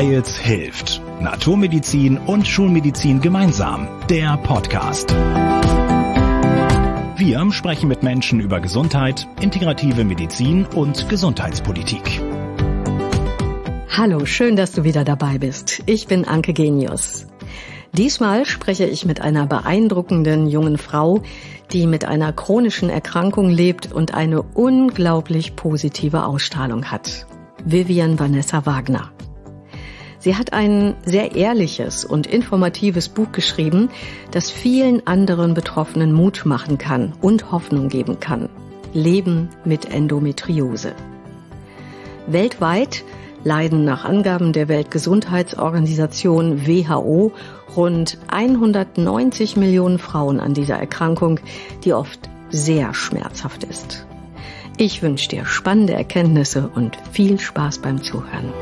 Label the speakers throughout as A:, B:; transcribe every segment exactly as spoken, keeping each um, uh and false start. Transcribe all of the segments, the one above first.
A: Styles hilft. Naturmedizin und Schulmedizin gemeinsam. Der Podcast. Wir sprechen mit Menschen über Gesundheit, integrative Medizin und Gesundheitspolitik.
B: Hallo, schön, dass du wieder dabei bist. Ich bin Anke Genius. Diesmal spreche ich mit einer beeindruckenden jungen Frau, die mit einer chronischen Erkrankung lebt und eine unglaublich positive Ausstrahlung hat. Vivian Vanessa Wagner. Sie hat ein sehr ehrliches und informatives Buch geschrieben, das vielen anderen Betroffenen Mut machen kann und Hoffnung geben kann. Leben mit Endometriose. Weltweit leiden nach Angaben der Weltgesundheitsorganisation W H O rund hundertneunzig Millionen Frauen an dieser Erkrankung, die oft sehr schmerzhaft ist. Ich wünsche dir spannende Erkenntnisse und viel Spaß beim Zuhören.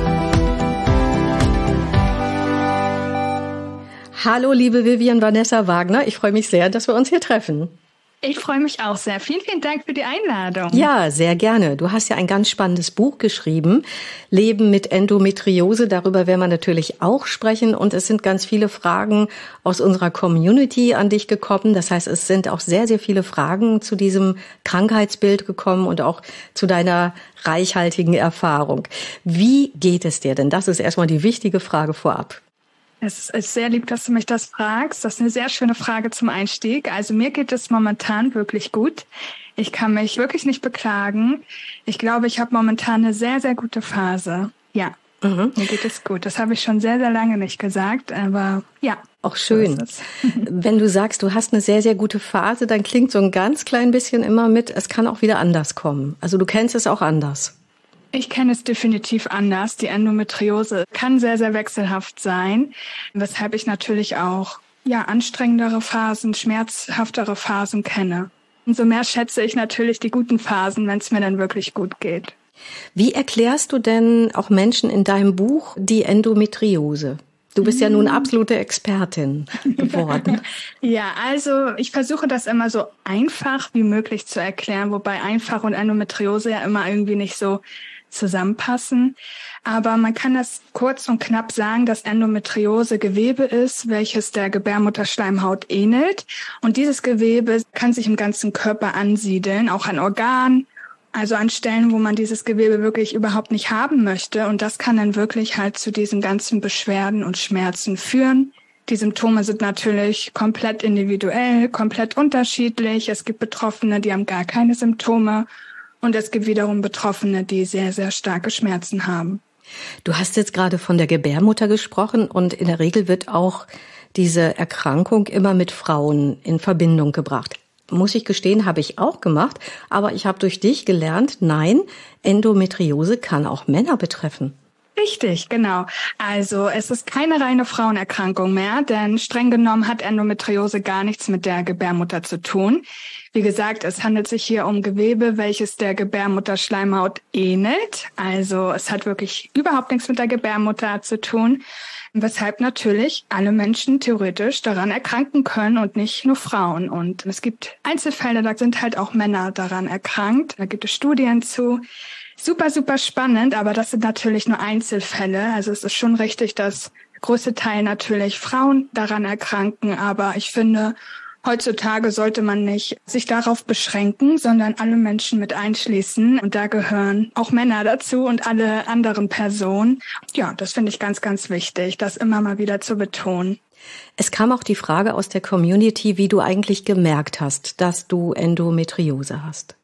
B: Hallo, liebe Vivian Vanessa Wagner. Ich freue mich sehr, dass wir uns hier treffen.
C: Ich freue mich auch sehr. Vielen, vielen Dank für die Einladung.
B: Ja, sehr gerne. Du hast ja ein ganz spannendes Buch geschrieben, Leben mit Endometriose. Darüber werden wir natürlich auch sprechen. Und es sind ganz viele Fragen aus unserer Community an dich gekommen. Das heißt, es sind auch sehr, sehr viele Fragen zu diesem Krankheitsbild gekommen und auch zu deiner reichhaltigen Erfahrung. Wie geht es dir denn? Das ist erstmal die wichtige Frage vorab.
C: Es ist sehr lieb, dass du mich das fragst. Das ist eine sehr schöne Frage zum Einstieg. Also mir geht es momentan wirklich gut. Ich kann mich wirklich nicht beklagen. Ich glaube, ich habe momentan eine sehr, sehr gute Phase. Ja, mhm. Mir geht es gut. Das habe ich schon sehr, sehr lange nicht gesagt, aber ja.
B: Auch schön. So Wenn du sagst, du hast eine sehr, sehr gute Phase, dann klingt so ein ganz klein bisschen immer mit, es kann auch wieder anders kommen. Also du kennst es auch anders.
C: Ich kenne es definitiv anders. Die Endometriose kann sehr, sehr wechselhaft sein, weshalb ich natürlich auch ja anstrengendere Phasen, schmerzhaftere Phasen kenne. Umso mehr schätze ich natürlich die guten Phasen, wenn es mir dann wirklich gut geht.
B: Wie erklärst du denn auch Menschen in deinem Buch die Endometriose? Du bist ja nun absolute Expertin geworden.
C: Ja, also ich versuche das immer so einfach wie möglich zu erklären, wobei einfach und Endometriose ja immer irgendwie nicht so zusammenpassen. Aber man kann das kurz und knapp sagen, dass Endometriose Gewebe ist, welches der Gebärmutterschleimhaut ähnelt. Und dieses Gewebe kann sich im ganzen Körper ansiedeln, auch an Organen, also an Stellen, wo man dieses Gewebe wirklich überhaupt nicht haben möchte. Und das kann dann wirklich halt zu diesen ganzen Beschwerden und Schmerzen führen. Die Symptome sind natürlich komplett individuell, komplett unterschiedlich. Es gibt Betroffene, die haben gar keine Symptome. Und es gibt wiederum Betroffene, die sehr, sehr starke Schmerzen haben.
B: Du hast jetzt gerade von der Gebärmutter gesprochen und in der Regel wird auch diese Erkrankung immer mit Frauen in Verbindung gebracht. Muss ich gestehen, habe ich auch gemacht, aber ich habe durch dich gelernt, nein, Endometriose kann auch Männer betreffen.
C: Richtig, genau. Also es ist keine reine Frauenerkrankung mehr, denn streng genommen hat Endometriose gar nichts mit der Gebärmutter zu tun. Wie gesagt, es handelt sich hier um Gewebe, welches der Gebärmutterschleimhaut ähnelt. Also es hat wirklich überhaupt nichts mit der Gebärmutter zu tun, weshalb natürlich alle Menschen theoretisch daran erkranken können und nicht nur Frauen. Und es gibt Einzelfälle, da sind halt auch Männer daran erkrankt. Da gibt es Studien zu. Super, super spannend, aber das sind natürlich nur Einzelfälle. Also es ist schon richtig, dass der größte Teil natürlich Frauen daran erkranken. Aber ich finde, heutzutage sollte man nicht sich darauf beschränken, sondern alle Menschen mit einschließen. Und da gehören auch Männer dazu und alle anderen Personen. Ja, das finde ich ganz, ganz wichtig, das immer mal wieder zu betonen.
B: Es kam auch die Frage aus der Community, wie du eigentlich gemerkt hast, dass du Endometriose hast.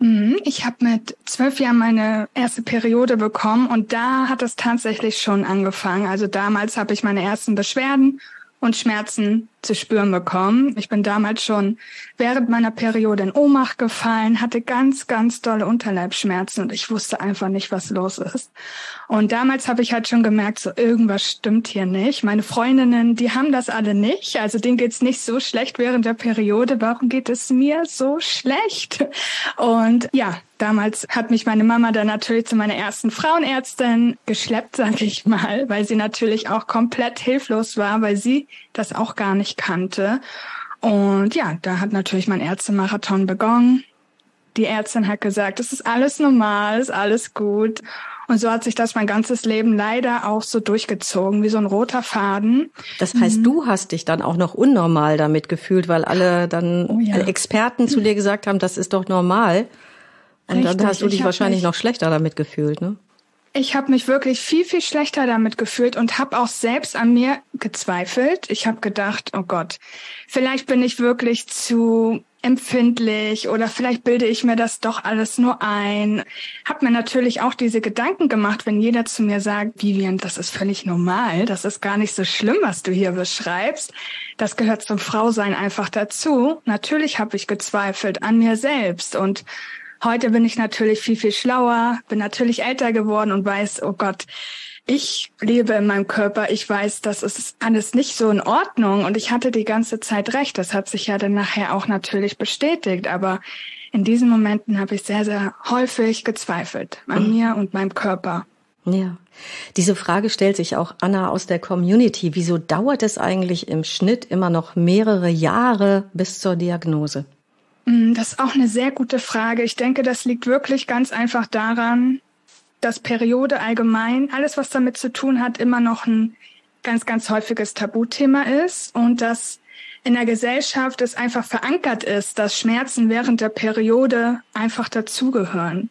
C: Ich habe mit zwölf Jahren meine erste Periode bekommen und da hat es tatsächlich schon angefangen. Also damals habe ich meine ersten Beschwerden und Schmerzen zu spüren bekommen. Ich bin damals schon während meiner Periode in Ohnmacht gefallen, hatte ganz, ganz dolle Unterleibsschmerzen und ich wusste einfach nicht, was los ist. Und damals habe ich halt schon gemerkt, so irgendwas stimmt hier nicht. Meine Freundinnen, die haben das alle nicht. Also denen geht's nicht so schlecht während der Periode. Warum geht es mir so schlecht? Und ja, damals hat mich meine Mama dann natürlich zu meiner ersten Frauenärztin geschleppt, sage ich mal, weil sie natürlich auch komplett hilflos war, weil sie das auch gar nicht kannte. Und ja, da hat natürlich mein Ärztemarathon begonnen. Die Ärztin hat gesagt, es ist alles normal, ist alles gut. Und so hat sich das mein ganzes Leben leider auch so durchgezogen, wie so ein roter Faden.
B: Das heißt, mhm. du hast dich dann auch noch unnormal damit gefühlt, weil alle dann oh ja. Experten zu dir gesagt haben, das ist doch normal. Und Richtig. Dann hast du dich wahrscheinlich mich, noch schlechter damit gefühlt, ne?
C: Ich habe mich wirklich viel, viel schlechter damit gefühlt und habe auch selbst an mir gezweifelt. Ich habe gedacht, oh Gott, vielleicht bin ich wirklich zu empfindlich oder vielleicht bilde ich mir das doch alles nur ein. Hab mir natürlich auch diese Gedanken gemacht, wenn jeder zu mir sagt, Vivian, das ist völlig normal, das ist gar nicht so schlimm, was du hier beschreibst. Das gehört zum Frausein einfach dazu. Natürlich habe ich gezweifelt an mir selbst und heute bin ich natürlich viel, viel schlauer, bin natürlich älter geworden und weiß, oh Gott, ich lebe in meinem Körper, ich weiß, das ist alles nicht so in Ordnung und ich hatte die ganze Zeit recht. Das hat sich ja dann nachher auch natürlich bestätigt, aber in diesen Momenten habe ich sehr, sehr häufig gezweifelt an mhm. mir und meinem Körper.
B: Ja, diese Frage stellt sich auch Anna aus der Community. Wieso dauert es eigentlich im Schnitt immer noch mehrere Jahre bis zur Diagnose?
C: Das ist auch eine sehr gute Frage. Ich denke, das liegt wirklich ganz einfach daran, dass Periode allgemein, alles was damit zu tun hat, immer noch ein ganz, ganz häufiges Tabuthema ist und dass in der Gesellschaft es einfach verankert ist, dass Schmerzen während der Periode einfach dazugehören.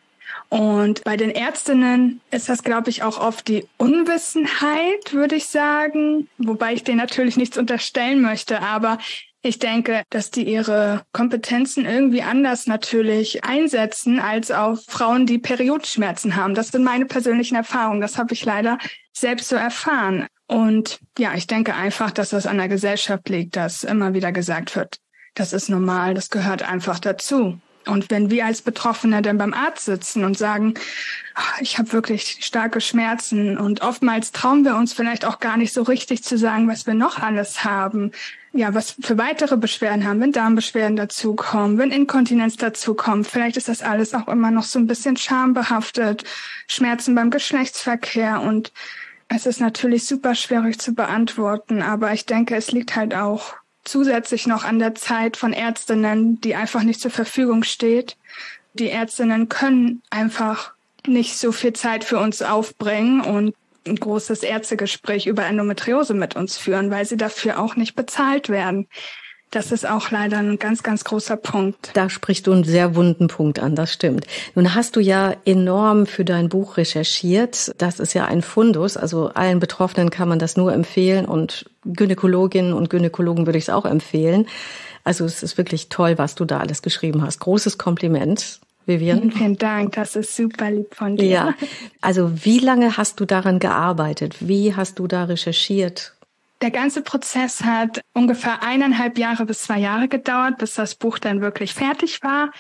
C: Und bei den Ärztinnen ist das, glaube ich, auch oft die Unwissenheit, würde ich sagen, wobei ich denen natürlich nichts unterstellen möchte, aber ich denke, dass die ihre Kompetenzen irgendwie anders natürlich einsetzen als auf Frauen, die Periodenschmerzen haben. Das sind meine persönlichen Erfahrungen. Das habe ich leider selbst so erfahren. Und ja, ich denke einfach, dass das an der Gesellschaft liegt, dass immer wieder gesagt wird, das ist normal, das gehört einfach dazu. Und wenn wir als Betroffene dann beim Arzt sitzen und sagen, ich habe wirklich starke Schmerzen und oftmals trauen wir uns vielleicht auch gar nicht so richtig zu sagen, was wir noch alles haben, ja, was für weitere Beschwerden haben, wenn Darmbeschwerden dazukommen, wenn Inkontinenz dazukommt. Vielleicht ist das alles auch immer noch so ein bisschen schambehaftet, Schmerzen beim Geschlechtsverkehr und es ist natürlich super schwierig zu beantworten, aber ich denke, es liegt halt auch zusätzlich noch an der Zeit von Ärztinnen, die einfach nicht zur Verfügung steht. Die Ärztinnen können einfach nicht so viel Zeit für uns aufbringen und ein großes Ärztegespräch über Endometriose mit uns führen, weil sie dafür auch nicht bezahlt werden. Das ist auch leider ein ganz, ganz großer Punkt.
B: Da sprichst du einen sehr wunden Punkt an, das stimmt. Nun hast du ja enorm für dein Buch recherchiert. Das ist ja ein Fundus, also allen Betroffenen kann man das nur empfehlen und Gynäkologinnen und Gynäkologen würde ich es auch empfehlen. Also es ist wirklich toll, was du da alles geschrieben hast. Großes Kompliment, Vivian.
C: Vielen, vielen Dank, das ist super lieb von dir.
B: Ja, also wie lange hast du daran gearbeitet? Wie hast du da recherchiert?
C: Der ganze Prozess hat ungefähr eineinhalb Jahre bis zwei Jahre gedauert, bis das Buch dann wirklich fertig war.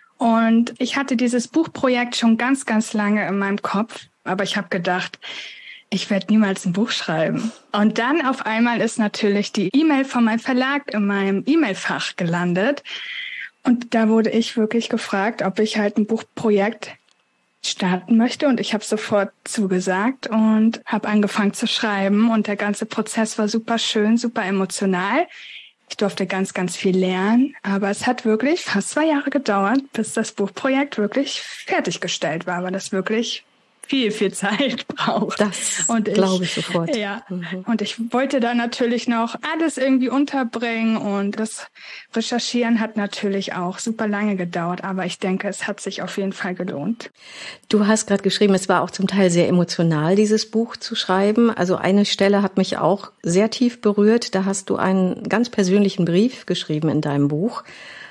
C: Und ich hatte dieses Buchprojekt schon ganz, ganz lange in meinem Kopf. Aber ich habe gedacht, ich werde niemals ein Buch schreiben. Und dann auf einmal ist natürlich die E-Mail von meinem Verlag in meinem E-Mail-Fach gelandet. Und da wurde ich wirklich gefragt, ob ich halt ein Buchprojekt starten möchte und ich habe sofort zugesagt und habe angefangen zu schreiben und der ganze Prozess war super schön, super emotional. Ich durfte ganz, ganz viel lernen, aber es hat wirklich fast zwei Jahre gedauert, bis das Buchprojekt wirklich fertiggestellt war, weil das wirklich viel, viel Zeit braucht.
B: Das glaube ich sofort.
C: Ja, mhm. Und ich wollte da natürlich noch alles irgendwie unterbringen und das Recherchieren hat natürlich auch super lange gedauert, aber ich denke, es hat sich auf jeden Fall gelohnt.
B: Du hast gerade geschrieben, es war auch zum Teil sehr emotional, dieses Buch zu schreiben. Also eine Stelle hat mich auch sehr tief berührt. Da hast du einen ganz persönlichen Brief geschrieben in deinem Buch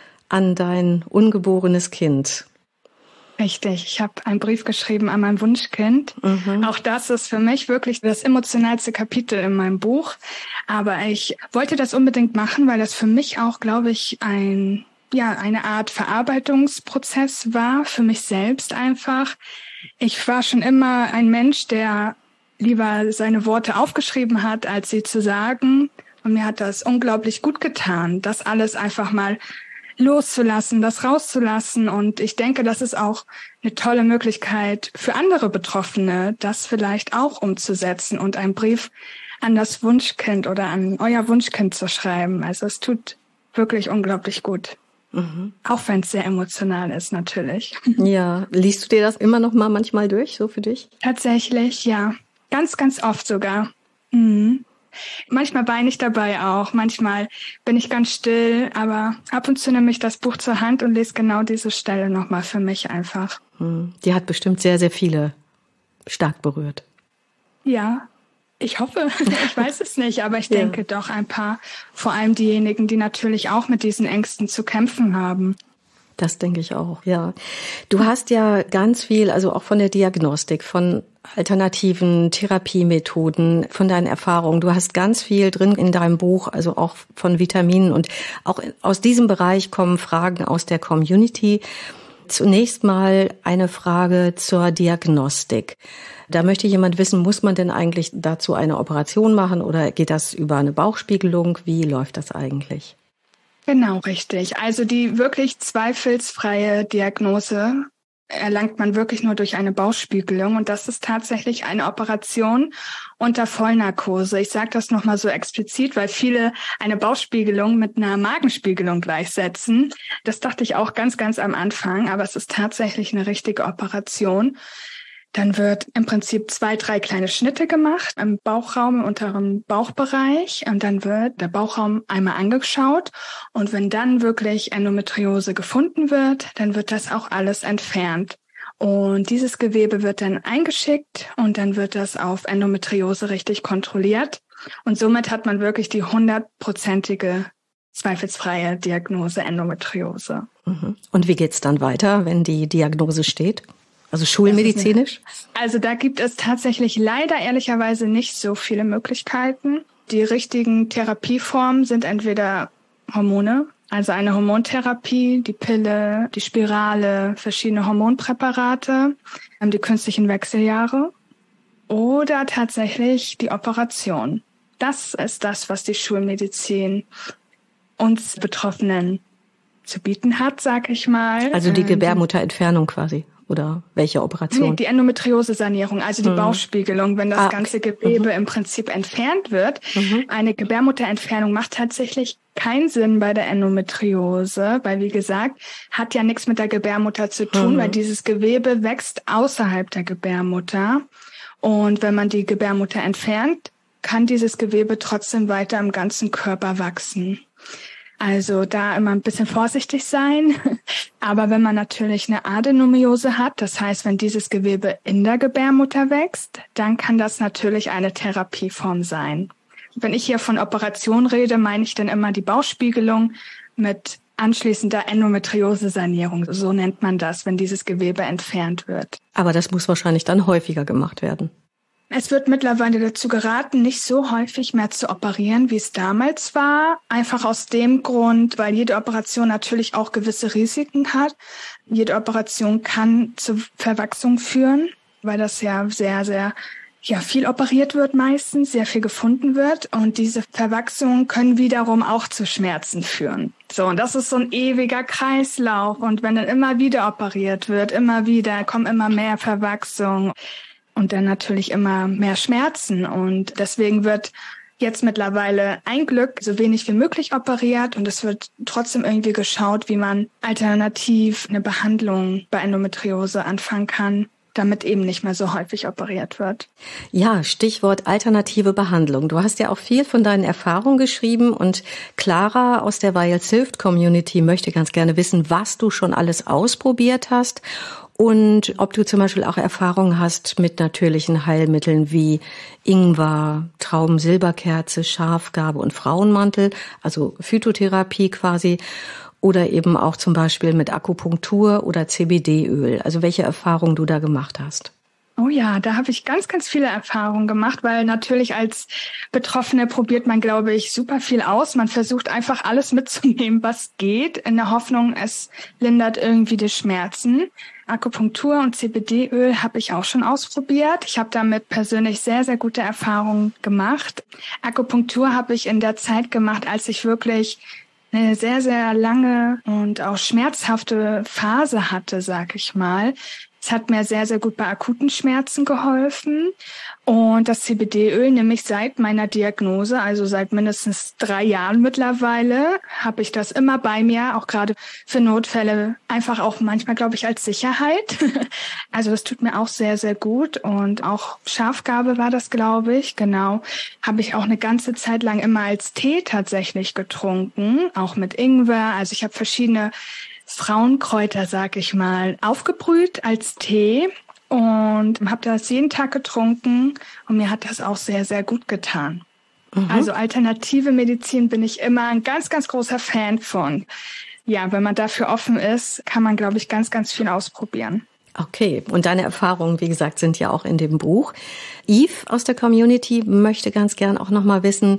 B: an dein ungeborenes Kind.
C: Richtig, ich habe einen Brief geschrieben an mein Wunschkind. Mhm. Auch das ist für mich wirklich das emotionalste Kapitel in meinem Buch. Aber ich wollte das unbedingt machen, weil das für mich auch, glaube ich, ein ja eine Art Verarbeitungsprozess war, für mich selbst einfach. Ich war schon immer ein Mensch, der lieber seine Worte aufgeschrieben hat, als sie zu sagen. Und mir hat das unglaublich gut getan, das alles einfach mal loszulassen, das rauszulassen. Und ich denke, das ist auch eine tolle Möglichkeit für andere Betroffene, das vielleicht auch umzusetzen und einen Brief an das Wunschkind oder an euer Wunschkind zu schreiben. Also es tut wirklich unglaublich gut. Mhm. Auch wenn es sehr emotional ist, natürlich.
B: Ja, liest du dir das immer noch mal manchmal durch, so für dich?
C: Tatsächlich, ja. Ganz, ganz oft sogar. Mhm. Manchmal weine ich dabei auch, manchmal bin ich ganz still, aber ab und zu nehme ich das Buch zur Hand und lese genau diese Stelle nochmal für mich einfach.
B: Die hat bestimmt sehr, sehr viele stark berührt.
C: Ja, ich hoffe, ich weiß es nicht, aber ich denke ja. doch ein paar, vor allem diejenigen, die natürlich auch mit diesen Ängsten zu kämpfen haben.
B: Das denke ich auch, ja. Du hast ja ganz viel, also auch von der Diagnostik, von alternativen Therapiemethoden, von deinen Erfahrungen. Du hast ganz viel drin in deinem Buch, also auch von Vitaminen. Und auch aus diesem Bereich kommen Fragen aus der Community. Zunächst mal eine Frage zur Diagnostik. Da möchte jemand wissen, muss man denn eigentlich dazu eine Operation machen oder geht das über eine Bauchspiegelung? Wie läuft das eigentlich?
C: Genau, richtig. Also die wirklich zweifelsfreie Diagnose erlangt man wirklich nur durch eine Bauchspiegelung und das ist tatsächlich eine Operation unter Vollnarkose. Ich sage das nochmal so explizit, weil viele eine Bauchspiegelung mit einer Magenspiegelung gleichsetzen. Das dachte ich auch ganz, ganz am Anfang, aber es ist tatsächlich eine richtige Operation. Dann wird im Prinzip zwei, drei kleine Schnitte gemacht im Bauchraum, im unteren Bauchbereich. Und dann wird der Bauchraum einmal angeschaut. Und wenn dann wirklich Endometriose gefunden wird, dann wird das auch alles entfernt. Und dieses Gewebe wird dann eingeschickt und dann wird das auf Endometriose richtig kontrolliert. Und somit hat man wirklich die hundertprozentige zweifelsfreie Diagnose Endometriose.
B: Und wie geht's dann weiter, wenn die Diagnose steht? Also schulmedizinisch?
C: Also da gibt es tatsächlich leider ehrlicherweise nicht so viele Möglichkeiten. Die richtigen Therapieformen sind entweder Hormone, also eine Hormontherapie, die Pille, die Spirale, verschiedene Hormonpräparate, die künstlichen Wechseljahre oder tatsächlich die Operation. Das ist das, was die Schulmedizin uns Betroffenen zu bieten hat, sag ich mal.
B: Also die Gebärmutterentfernung quasi. Oder welche Operation?
C: Nee, die Endometriose-Sanierung, also die mhm. Bauchspiegelung, wenn das ah, ganze Gewebe mhm. im Prinzip entfernt wird. Mhm. Eine Gebärmutterentfernung macht tatsächlich keinen Sinn bei der Endometriose, weil wie gesagt, hat ja nichts mit der Gebärmutter zu tun, mhm. weil dieses Gewebe wächst außerhalb der Gebärmutter. Und wenn man die Gebärmutter entfernt, kann dieses Gewebe trotzdem weiter im ganzen Körper wachsen. Also da immer ein bisschen vorsichtig sein. Aber wenn man natürlich eine Adenomiose hat, das heißt, wenn dieses Gewebe in der Gebärmutter wächst, dann kann das natürlich eine Therapieform sein. Wenn ich hier von Operation rede, meine ich dann immer die Bauchspiegelung mit anschließender Endometriose-Sanierung. So nennt man das, wenn dieses Gewebe entfernt wird.
B: Aber das muss wahrscheinlich dann häufiger gemacht werden.
C: Es wird mittlerweile dazu geraten, nicht so häufig mehr zu operieren, wie es damals war. Einfach aus dem Grund, weil jede Operation natürlich auch gewisse Risiken hat. Jede Operation kann zu Verwachsung führen, weil das ja sehr, sehr ja viel operiert wird meistens, sehr viel gefunden wird. Und diese Verwachsungen können wiederum auch zu Schmerzen führen. So, und das ist so ein ewiger Kreislauf. Und wenn dann immer wieder operiert wird, immer wieder, kommen immer mehr Verwachsungen. Und dann natürlich immer mehr Schmerzen. Und deswegen wird jetzt mittlerweile ein Glück so wenig wie möglich operiert. Und es wird trotzdem irgendwie geschaut, wie man alternativ eine Behandlung bei Endometriose anfangen kann, damit eben nicht mehr so häufig operiert wird.
B: Ja, Stichwort alternative Behandlung. Du hast ja auch viel von deinen Erfahrungen geschrieben und Clara aus der Weils Hilft Community möchte ganz gerne wissen, was du schon alles ausprobiert hast und ob du zum Beispiel auch Erfahrungen hast mit natürlichen Heilmitteln wie Ingwer, Traubensilberkerze, Schafgarbe und Frauenmantel, also Phytotherapie quasi. Oder eben auch zum Beispiel mit Akupunktur oder C B D-Öl. Also welche Erfahrungen du da gemacht hast?
C: Oh ja, da habe ich ganz, ganz viele Erfahrungen gemacht, weil natürlich als Betroffene probiert man, glaube ich, super viel aus. Man versucht einfach alles mitzunehmen, was geht, in der Hoffnung, es lindert irgendwie die Schmerzen. Akupunktur und C B D-Öl habe ich auch schon ausprobiert. Ich habe damit persönlich sehr, sehr gute Erfahrungen gemacht. Akupunktur habe ich in der Zeit gemacht, als ich wirklich eine sehr, sehr lange und auch schmerzhafte Phase hatte, sag ich mal. Es hat mir sehr, sehr gut bei akuten Schmerzen geholfen. Und das C B D-Öl nehme ich seit meiner Diagnose, also seit mindestens drei Jahren mittlerweile, habe ich das immer bei mir, auch gerade für Notfälle, einfach auch manchmal, glaube ich, als Sicherheit. Also das tut mir auch sehr, sehr gut. Und auch Schafgarbe war das, glaube ich, genau. Habe ich auch eine ganze Zeit lang immer als Tee tatsächlich getrunken, auch mit Ingwer. Also ich habe verschiedene Frauenkräuter, sag ich mal, aufgebrüht als Tee. Und habe das jeden Tag getrunken und mir hat das auch sehr, sehr gut getan. Mhm. Also alternative Medizin bin ich immer ein ganz, ganz großer Fan von. Ja, wenn man dafür offen ist, kann man, glaube ich, ganz, ganz viel ausprobieren.
B: Okay, und deine Erfahrungen, wie gesagt, sind ja auch in dem Buch. Yves aus der Community möchte ganz gern auch noch mal wissen,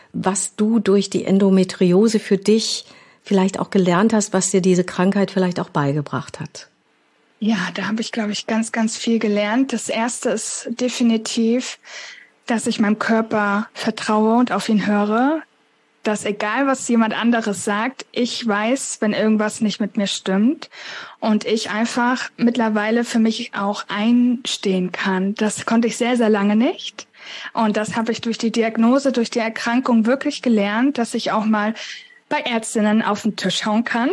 B: was du durch die Endometriose für dich vielleicht auch gelernt hast, was dir diese Krankheit vielleicht auch beigebracht hat.
C: Ja, da habe ich, glaube ich, ganz, ganz viel gelernt. Das Erste ist definitiv, dass ich meinem Körper vertraue und auf ihn höre. Dass egal, was jemand anderes sagt, ich weiß, wenn irgendwas nicht mit mir stimmt. Und ich einfach mittlerweile für mich auch einstehen kann. Das konnte ich sehr, sehr lange nicht. Und das habe ich durch die Diagnose, durch die Erkrankung wirklich gelernt, dass ich auch mal bei Ärztinnen auf den Tisch hauen kann.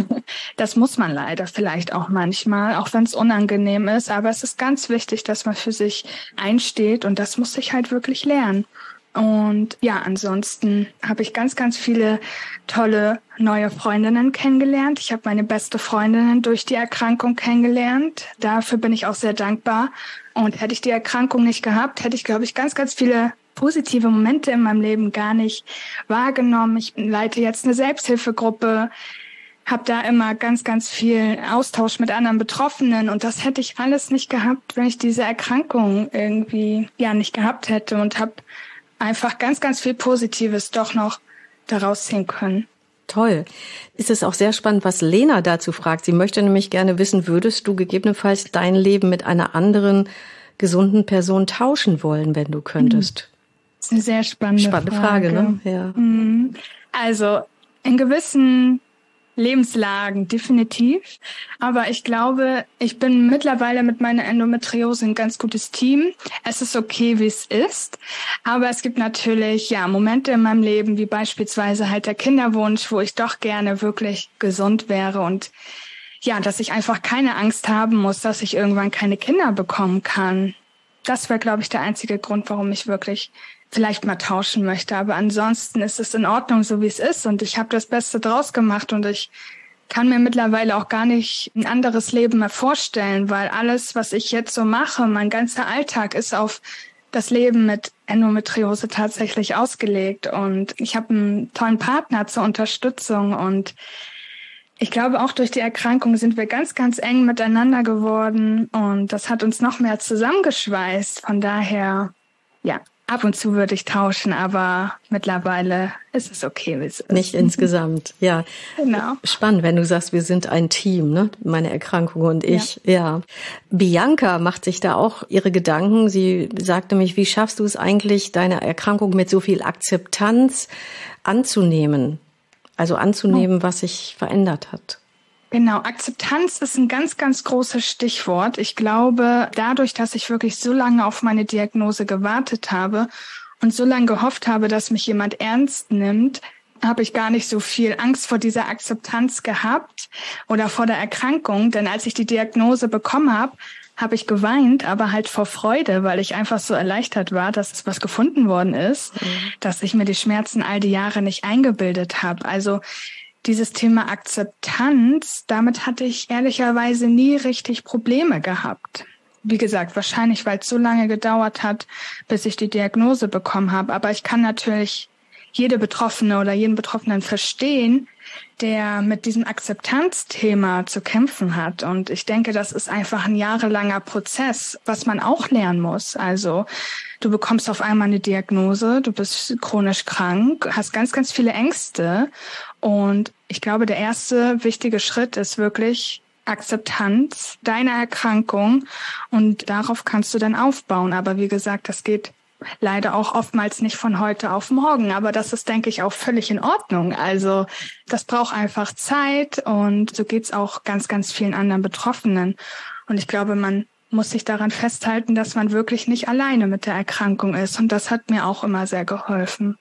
C: Das muss man leider vielleicht auch manchmal, auch wenn es unangenehm ist. Aber es ist ganz wichtig, dass man für sich einsteht und das muss ich halt wirklich lernen. Und ja, ansonsten habe ich ganz, ganz viele tolle neue Freundinnen kennengelernt. Ich habe meine beste Freundin durch die Erkrankung kennengelernt. Dafür bin ich auch sehr dankbar. Und hätte ich die Erkrankung nicht gehabt, hätte ich, glaube ich, ganz, ganz viele positive Momente in meinem Leben gar nicht wahrgenommen. Ich leite jetzt eine Selbsthilfegruppe, habe da immer ganz, ganz viel Austausch mit anderen Betroffenen und das hätte ich alles nicht gehabt, wenn ich diese Erkrankung irgendwie ja nicht gehabt hätte und habe einfach ganz, ganz viel Positives doch noch daraus ziehen können.
B: Toll. Ist es auch sehr spannend, was Lena dazu fragt. Sie möchte nämlich gerne wissen, würdest du gegebenenfalls dein Leben mit einer anderen gesunden Person tauschen wollen, wenn du könntest?
C: Das ist eine sehr spannende,
B: spannende Frage. Frage, ne? Ja.
C: Also in gewissen Lebenslagen definitiv. Aber ich glaube, ich bin mittlerweile mit meiner Endometriose ein ganz gutes Team. Es ist okay, wie es ist. Aber es gibt natürlich ja Momente in meinem Leben, wie beispielsweise halt der Kinderwunsch, wo ich doch gerne wirklich gesund wäre und ja, dass ich einfach keine Angst haben muss, dass ich irgendwann keine Kinder bekommen kann. Das wäre, glaube ich, der einzige Grund, warum ich wirklich vielleicht mal tauschen möchte. Aber ansonsten ist es in Ordnung, so wie es ist. Und ich habe das Beste draus gemacht. Und ich kann mir mittlerweile auch gar nicht ein anderes Leben mehr vorstellen, weil alles, was ich jetzt so mache, mein ganzer Alltag ist auf das Leben mit Endometriose tatsächlich ausgelegt. Und ich habe einen tollen Partner zur Unterstützung. Und ich glaube, auch durch die Erkrankung sind wir ganz, ganz eng miteinander geworden. Und das hat uns noch mehr zusammengeschweißt. Von daher, ja. Ab und zu würde ich tauschen, aber mittlerweile ist es okay, wie es ist.
B: Nicht insgesamt, ja.
C: Genau.
B: Spannend, wenn du sagst, wir sind ein Team, ne? Meine Erkrankung und ich, ja. ja. Bianca macht sich da auch ihre Gedanken. Sie sagt nämlich, wie schaffst du es eigentlich, deine Erkrankung mit so viel Akzeptanz anzunehmen? Also anzunehmen, oh. was sich verändert hat.
C: Genau, Akzeptanz ist ein ganz, ganz großes Stichwort. Ich glaube, dadurch, dass ich wirklich so lange auf meine Diagnose gewartet habe und so lange gehofft habe, dass mich jemand ernst nimmt, habe ich gar nicht so viel Angst vor dieser Akzeptanz gehabt oder vor der Erkrankung. Denn als ich die Diagnose bekommen habe, habe ich geweint, aber halt vor Freude, weil ich einfach so erleichtert war, dass es was gefunden worden ist, mhm. dass ich mir die Schmerzen all die Jahre nicht eingebildet habe. Also dieses Thema Akzeptanz, damit hatte ich ehrlicherweise nie richtig Probleme gehabt. Wie gesagt, wahrscheinlich, weil es so lange gedauert hat, bis ich die Diagnose bekommen habe. Aber ich kann natürlich jede Betroffene oder jeden Betroffenen verstehen, der mit diesem Akzeptanzthema zu kämpfen hat. Und ich denke, das ist einfach ein jahrelanger Prozess, was man auch lernen muss. Also du bekommst auf einmal eine Diagnose, du bist chronisch krank, hast ganz, ganz viele Ängste. Und ich glaube, der erste wichtige Schritt ist wirklich Akzeptanz deiner Erkrankung. Und darauf kannst du dann aufbauen. Aber wie gesagt, das geht leider auch oftmals nicht von heute auf morgen. Aber das ist, denke ich, auch völlig in Ordnung. Also das braucht einfach Zeit und so geht's auch ganz, ganz vielen anderen Betroffenen. Und ich glaube, man muss sich daran festhalten, dass man wirklich nicht alleine mit der Erkrankung ist. Und das hat mir auch immer sehr geholfen.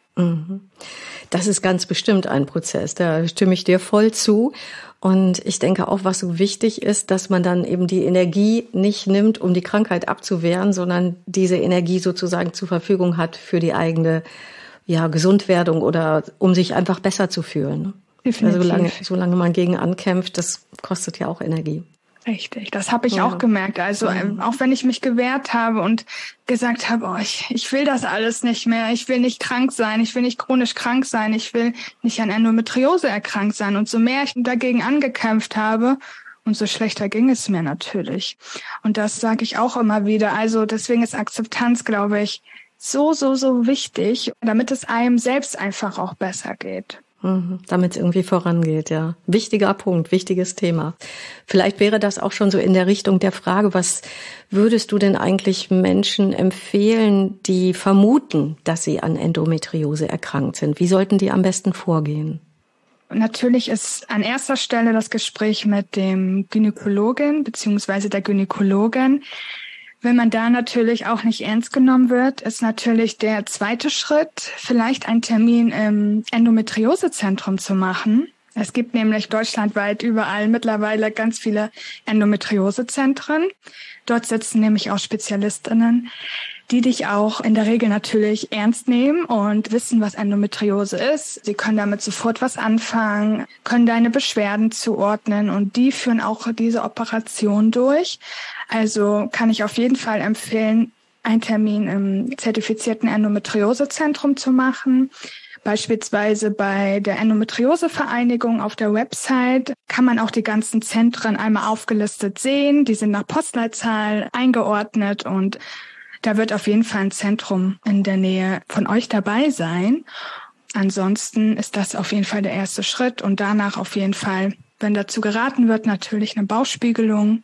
B: Das ist ganz bestimmt ein Prozess, da stimme ich dir voll zu. Und ich denke auch, was so wichtig ist, dass man dann eben die Energie nicht nimmt, um die Krankheit abzuwehren, sondern diese Energie sozusagen zur Verfügung hat für die eigene ja, Gesundwerdung oder um sich einfach besser zu fühlen.
C: Definitiv.
B: Also solange, solange man gegen ankämpft, das kostet ja auch Energie.
C: Richtig, das habe ich
B: ja.
C: auch gemerkt. Also
B: ja.
C: auch wenn ich mich gewehrt habe und gesagt habe, oh, ich, ich will das alles nicht mehr, ich will nicht krank sein, ich will nicht chronisch krank sein, ich will nicht an Endometriose erkrankt sein. Und so mehr ich dagegen angekämpft habe, umso schlechter ging es mir natürlich. Und das sage ich auch immer wieder. Also deswegen ist Akzeptanz, glaube ich, so, so, so wichtig, damit es einem selbst einfach auch besser geht.
B: Damit es irgendwie vorangeht, ja. Wichtiger Punkt, wichtiges Thema. Vielleicht wäre das auch schon so in der Richtung der Frage, was würdest du denn eigentlich Menschen empfehlen, die vermuten, dass sie an Endometriose erkrankt sind? Wie sollten die am besten vorgehen?
C: Natürlich ist an erster Stelle das Gespräch mit dem Gynäkologen bzw. der Gynäkologin. Wenn man da natürlich auch nicht ernst genommen wird, ist natürlich der zweite Schritt, vielleicht einen Termin im Endometriosezentrum zu machen. Es gibt nämlich deutschlandweit überall mittlerweile ganz viele Endometriosezentren. Dort sitzen nämlich auch Spezialistinnen, die dich auch in der Regel natürlich ernst nehmen und wissen, was Endometriose ist. Sie können damit sofort was anfangen, können deine Beschwerden zuordnen und die führen auch diese Operation durch. Also kann ich auf jeden Fall empfehlen, einen Termin im zertifizierten Endometriosezentrum zu machen. Beispielsweise bei der Endometriosevereinigung auf der Website kann man auch die ganzen Zentren einmal aufgelistet sehen. Die sind nach Postleitzahl eingeordnet und da wird auf jeden Fall ein Zentrum in der Nähe von euch dabei sein. Ansonsten ist das auf jeden Fall der erste Schritt und danach auf jeden Fall, wenn dazu geraten wird, natürlich eine Bauchspiegelung,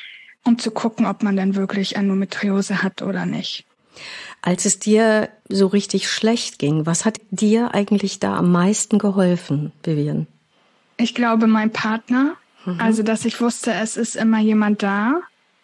C: um zu gucken, ob man dann wirklich Endometriose hat oder nicht.
B: Als es dir so richtig schlecht ging, was hat dir eigentlich da am meisten geholfen, Vivian?
C: Ich glaube, mein Partner. Mhm. Also, dass ich wusste, es ist immer jemand da.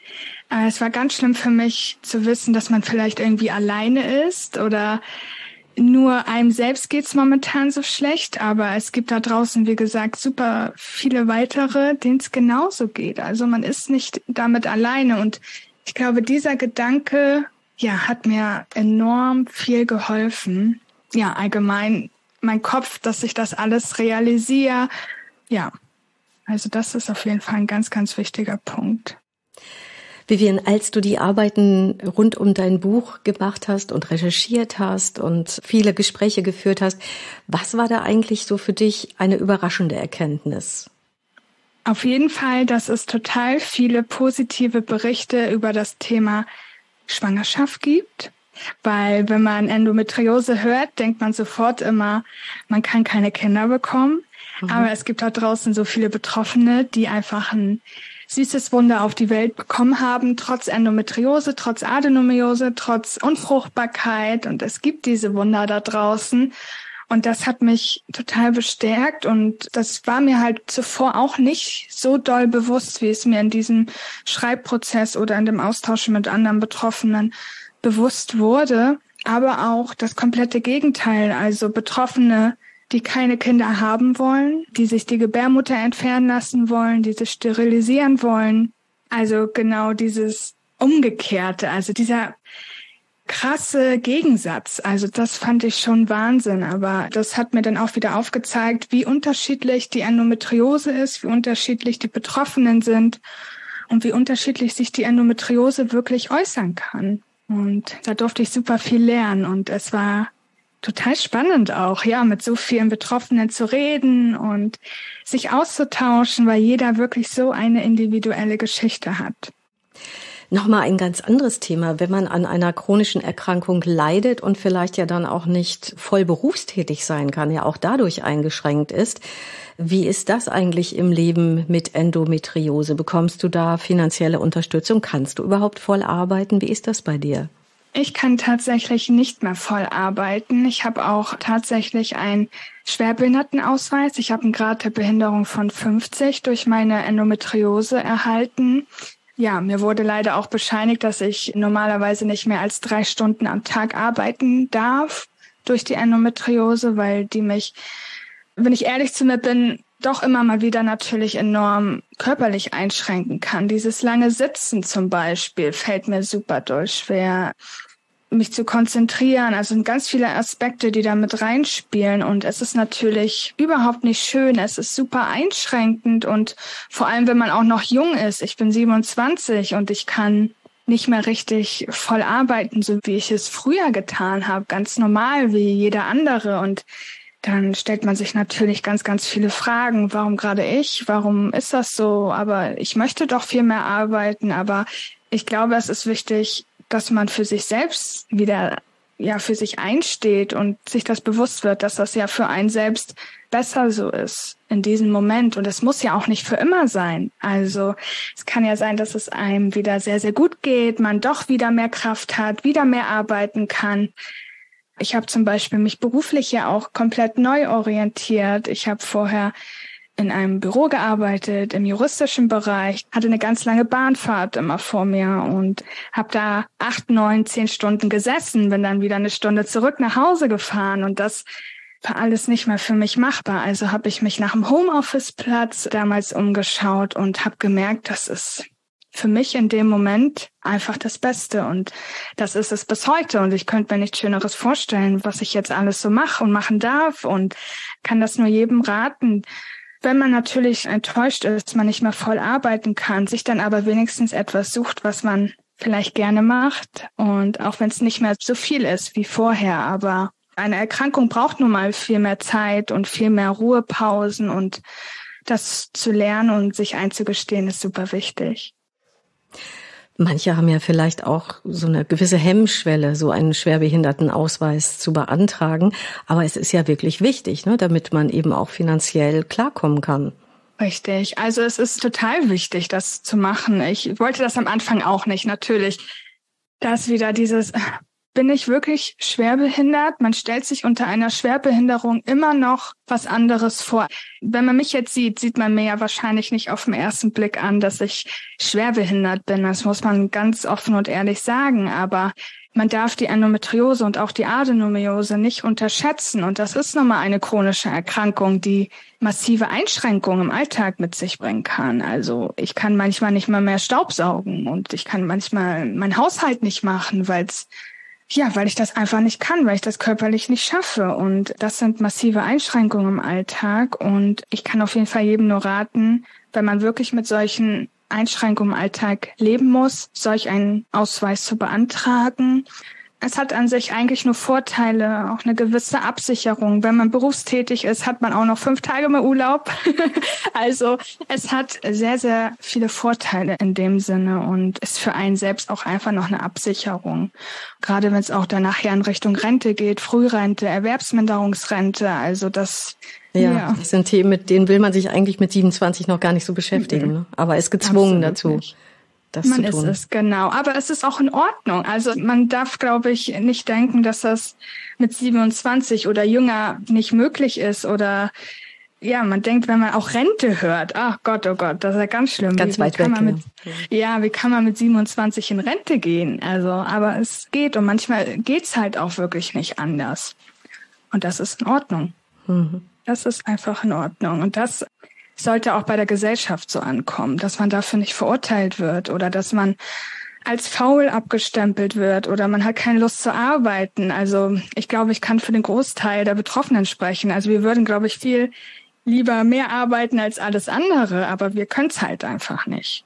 C: Es war ganz schlimm für mich zu wissen, dass man vielleicht irgendwie alleine ist oder nur einem selbst geht's momentan so schlecht, aber es gibt da draußen, wie gesagt, super viele weitere, denen es genauso geht. Also man ist nicht damit alleine und ich glaube, dieser Gedanke, ja, hat mir enorm viel geholfen. Ja, allgemein mein Kopf, dass ich das alles realisiere. Ja, also das ist auf jeden Fall ein ganz, ganz wichtiger Punkt.
B: Vivian, als du die Arbeiten rund um dein Buch gemacht hast und recherchiert hast und viele Gespräche geführt hast, was war da eigentlich so für dich eine überraschende Erkenntnis?
C: Auf jeden Fall, dass es total viele positive Berichte über das Thema Schwangerschaft gibt. Weil wenn man Endometriose hört, denkt man sofort immer, man kann keine Kinder bekommen. Mhm. Aber es gibt da draußen so viele Betroffene, die einfach ein süßes Wunder auf die Welt bekommen haben, trotz Endometriose, trotz Adenomiose, trotz Unfruchtbarkeit. Und es gibt diese Wunder da draußen. Und das hat mich total bestärkt. Und das war mir halt zuvor auch nicht so doll bewusst, wie es mir in diesem Schreibprozess oder in dem Austausch mit anderen Betroffenen bewusst wurde. Aber auch das komplette Gegenteil, also Betroffene, die keine Kinder haben wollen, die sich die Gebärmutter entfernen lassen wollen, die sich sterilisieren wollen. Also genau dieses Umgekehrte, also dieser krasse Gegensatz. Also das fand ich schon Wahnsinn, aber das hat mir dann auch wieder aufgezeigt, wie unterschiedlich die Endometriose ist, wie unterschiedlich die Betroffenen sind und wie unterschiedlich sich die Endometriose wirklich äußern kann. Und da durfte ich super viel lernen und es war total spannend auch, ja, mit so vielen Betroffenen zu reden und sich auszutauschen, weil jeder wirklich so eine individuelle Geschichte hat.
B: Nochmal ein ganz anderes Thema, wenn man an einer chronischen Erkrankung leidet und vielleicht ja dann auch nicht voll berufstätig sein kann, ja auch dadurch eingeschränkt ist. Wie ist das eigentlich im Leben mit Endometriose? Bekommst du da finanzielle Unterstützung? Kannst du überhaupt voll arbeiten? Wie ist das bei dir?
C: Ich kann tatsächlich nicht mehr voll arbeiten. Ich habe auch tatsächlich einen Schwerbehindertenausweis. Ich habe einen Grad der Behinderung von fünfzig durch meine Endometriose erhalten. Ja, mir wurde leider auch bescheinigt, dass ich normalerweise nicht mehr als drei Stunden am Tag arbeiten darf durch die Endometriose, weil die mich, wenn ich ehrlich zu mir bin, doch immer mal wieder natürlich enorm körperlich einschränken kann. Dieses lange Sitzen zum Beispiel fällt mir super doll schwer, mich zu konzentrieren. Also sind ganz viele Aspekte, die da mit reinspielen. Und es ist natürlich überhaupt nicht schön. Es ist super einschränkend. Und vor allem, wenn man auch noch jung ist. Ich bin siebenundzwanzig und ich kann nicht mehr richtig voll arbeiten, so wie ich es früher getan habe. Ganz normal, wie jeder andere. Und dann stellt man sich natürlich ganz, ganz viele Fragen. Warum gerade ich? Warum ist das so? Aber ich möchte doch viel mehr arbeiten. Aber ich glaube, es ist wichtig, dass man für sich selbst wieder, ja, für sich einsteht und sich das bewusst wird, dass das ja für einen selbst besser so ist in diesem Moment. Und es muss ja auch nicht für immer sein. Also es kann ja sein, dass es einem wieder sehr, sehr gut geht, man doch wieder mehr Kraft hat, wieder mehr arbeiten kann. Ich habe zum Beispiel mich beruflich ja auch komplett neu orientiert. Ich habe vorher in einem Büro gearbeitet, im juristischen Bereich, hatte eine ganz lange Bahnfahrt immer vor mir und habe da acht, neun, zehn Stunden gesessen, bin dann wieder eine Stunde zurück nach Hause gefahren und das war alles nicht mehr für mich machbar. Also habe ich mich nach dem Homeoffice-Platz damals umgeschaut und habe gemerkt, das ist für mich in dem Moment einfach das Beste und das ist es bis heute und ich könnte mir nichts Schöneres vorstellen, was ich jetzt alles so mache und machen darf und kann das nur jedem raten. Wenn man natürlich enttäuscht ist, man nicht mehr voll arbeiten kann, sich dann aber wenigstens etwas sucht, was man vielleicht gerne macht. Und auch wenn es nicht mehr so viel ist wie vorher, aber eine Erkrankung braucht nun mal viel mehr Zeit und viel mehr Ruhepausen und das zu lernen und sich einzugestehen ist super wichtig.
B: Manche haben ja vielleicht auch so eine gewisse Hemmschwelle, so einen Schwerbehindertenausweis zu beantragen. Aber es ist ja wirklich wichtig, ne, damit man eben auch finanziell klarkommen kann.
C: Richtig. Also es ist total wichtig, das zu machen. Ich wollte das am Anfang auch nicht, natürlich. Da ist wieder dieses, bin ich wirklich schwerbehindert? Man stellt sich unter einer Schwerbehinderung immer noch was anderes vor. Wenn man mich jetzt sieht, sieht man mir ja wahrscheinlich nicht auf den ersten Blick an, dass ich schwerbehindert bin. Das muss man ganz offen und ehrlich sagen. Aber man darf die Endometriose und auch die Adenomiose nicht unterschätzen. Und das ist nochmal eine chronische Erkrankung, die massive Einschränkungen im Alltag mit sich bringen kann. Also ich kann manchmal nicht mal mehr Staubsaugen und ich kann manchmal meinen Haushalt nicht machen, weil es Ja, weil ich das einfach nicht kann, weil ich das körperlich nicht schaffe. Und das sind massive Einschränkungen im Alltag. Und ich kann auf jeden Fall jedem nur raten, wenn man wirklich mit solchen Einschränkungen im Alltag leben muss, solch einen Ausweis zu beantragen. Es hat an sich eigentlich nur Vorteile, auch eine gewisse Absicherung. Wenn man berufstätig ist, hat man auch noch fünf Tage mehr Urlaub. Also es hat sehr, sehr viele Vorteile in dem Sinne und ist für einen selbst auch einfach noch eine Absicherung. Gerade wenn es auch dann nachher in Richtung Rente geht, Frührente, Erwerbsminderungsrente, also das...
B: Ja, ja, das sind Themen, mit denen will man sich eigentlich mit siebenundzwanzig noch gar nicht so beschäftigen, mhm. ne? Aber ist gezwungen
C: Absolut
B: dazu.
C: Nicht.
B: Das
C: man
B: zu tun.
C: ist es, genau. Aber es ist auch in Ordnung. Also man darf, glaube ich, nicht denken, dass das mit siebenundzwanzig oder jünger nicht möglich ist. Oder ja, man denkt, wenn man auch Rente hört, ach Gott, oh Gott, das ist ja ganz schlimm.
B: Ganz
C: wie,
B: weit
C: wie kann
B: weg,
C: man mit,
B: ja.
C: ja, wie kann man mit siebenundzwanzig in Rente gehen? Also, aber es geht und manchmal geht's halt auch wirklich nicht anders. Und das ist in Ordnung.
B: Mhm.
C: Das ist einfach in Ordnung. Und das sollte auch bei der Gesellschaft so ankommen, dass man dafür nicht verurteilt wird oder dass man als faul abgestempelt wird oder man hat keine Lust zu arbeiten. Also ich glaube, ich kann für den Großteil der Betroffenen sprechen. Also wir würden, glaube ich, viel lieber mehr arbeiten als alles andere, aber wir können es halt einfach nicht.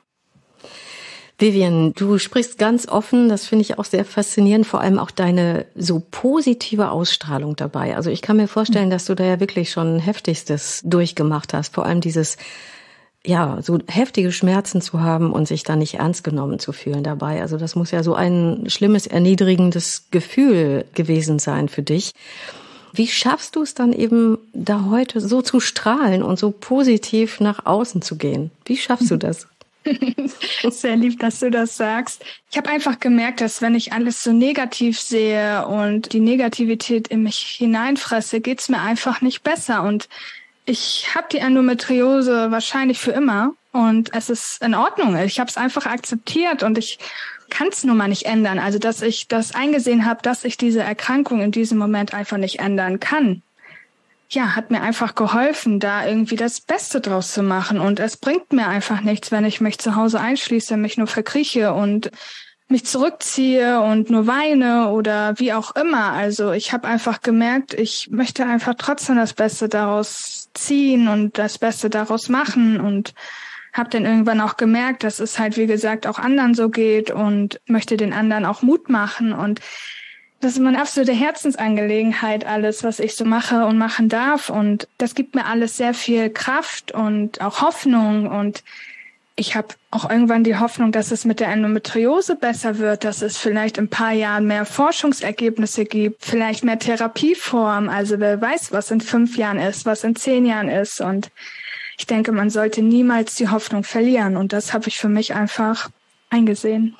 B: Vivian, du sprichst ganz offen, das finde ich auch sehr faszinierend, vor allem auch deine so positive Ausstrahlung dabei. Also ich kann mir vorstellen, dass du da ja wirklich schon Heftigstes durchgemacht hast, vor allem dieses, ja, so heftige Schmerzen zu haben und sich da nicht ernst genommen zu fühlen dabei. Also das muss ja so ein schlimmes, erniedrigendes Gefühl gewesen sein für dich. Wie schaffst du es dann eben, da heute so zu strahlen und so positiv nach außen zu gehen? Wie schaffst du das?
C: Sehr lieb, dass du das sagst. Ich habe einfach gemerkt, dass wenn ich alles so negativ sehe und die Negativität in mich hineinfresse, geht's mir einfach nicht besser. Und ich habe die Endometriose wahrscheinlich für immer. und es ist in Ordnung. Ich habe es einfach akzeptiert und ich kann es nun mal nicht ändern. Also, dass ich das eingesehen habe, dass ich diese Erkrankung in diesem Moment einfach nicht ändern kann. Ja, hat mir einfach geholfen, da irgendwie das Beste draus zu machen. Und es bringt mir einfach nichts, wenn ich mich zu Hause einschließe, mich nur verkrieche und mich zurückziehe und nur weine oder wie auch immer. Also ich habe einfach gemerkt, ich möchte einfach trotzdem das Beste daraus ziehen und das Beste daraus machen und habe dann irgendwann auch gemerkt, dass es halt, wie gesagt, auch anderen so geht und möchte den anderen auch Mut machen. Und das ist meine absolute Herzensangelegenheit, alles, was ich so mache und machen darf. Und das gibt mir alles sehr viel Kraft und auch Hoffnung. Und ich habe auch irgendwann die Hoffnung, dass es mit der Endometriose besser wird, dass es vielleicht in ein paar Jahren mehr Forschungsergebnisse gibt, vielleicht mehr Therapieformen. Also wer weiß, was in fünf Jahren ist, was in zehn Jahren ist. Und ich denke, man sollte niemals die Hoffnung verlieren. Und das habe ich für mich einfach eingesehen.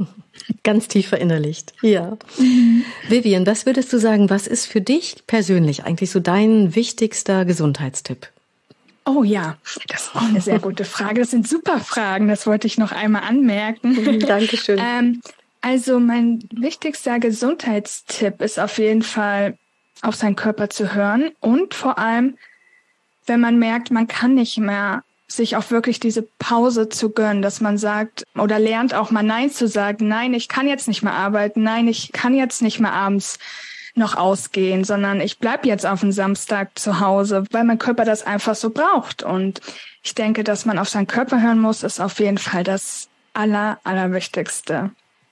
B: Ganz tief verinnerlicht. Ja. Mhm. Vivian, was würdest du sagen, was ist für dich persönlich eigentlich so dein wichtigster Gesundheitstipp?
C: Oh ja, das ist auch eine sehr gute Frage. Das sind super Fragen, das wollte ich noch einmal anmerken.
B: Dankeschön.
C: ähm, also mein wichtigster Gesundheitstipp ist auf jeden Fall, auf seinen Körper zu hören und vor allem, wenn man merkt, man kann nicht mehr, sich auch wirklich diese Pause zu gönnen, dass man sagt oder lernt auch mal Nein zu sagen. Nein, ich kann jetzt nicht mehr arbeiten. Nein, ich kann jetzt nicht mehr abends noch ausgehen, sondern ich bleib jetzt auf den Samstag zu Hause, weil mein Körper das einfach so braucht. Und ich denke, dass man auf seinen Körper hören muss, ist auf jeden Fall das Aller, Allerwichtigste.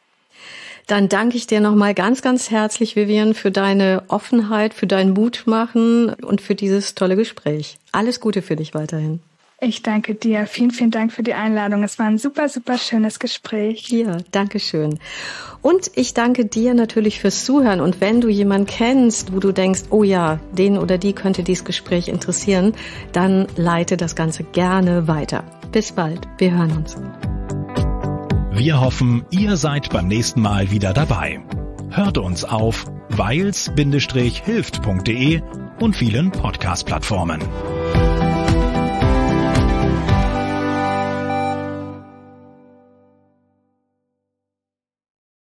B: Dann danke ich dir nochmal ganz, ganz herzlich, Vivian, für deine Offenheit, für dein Mutmachen und für dieses tolle Gespräch. Alles Gute für dich weiterhin.
C: Ich danke dir. Vielen, vielen Dank für die Einladung. Es war ein super, super schönes Gespräch.
B: Ja, danke schön. Und ich danke dir natürlich fürs Zuhören. Und wenn du jemanden kennst, wo du denkst, oh ja, den oder die könnte dieses Gespräch interessieren, dann leite das Ganze gerne weiter. Bis bald. Wir hören uns.
A: Wir hoffen, ihr seid beim nächsten Mal wieder dabei. Hört uns auf weils Bindestrich hilft Punkt de und vielen Podcast-Plattformen.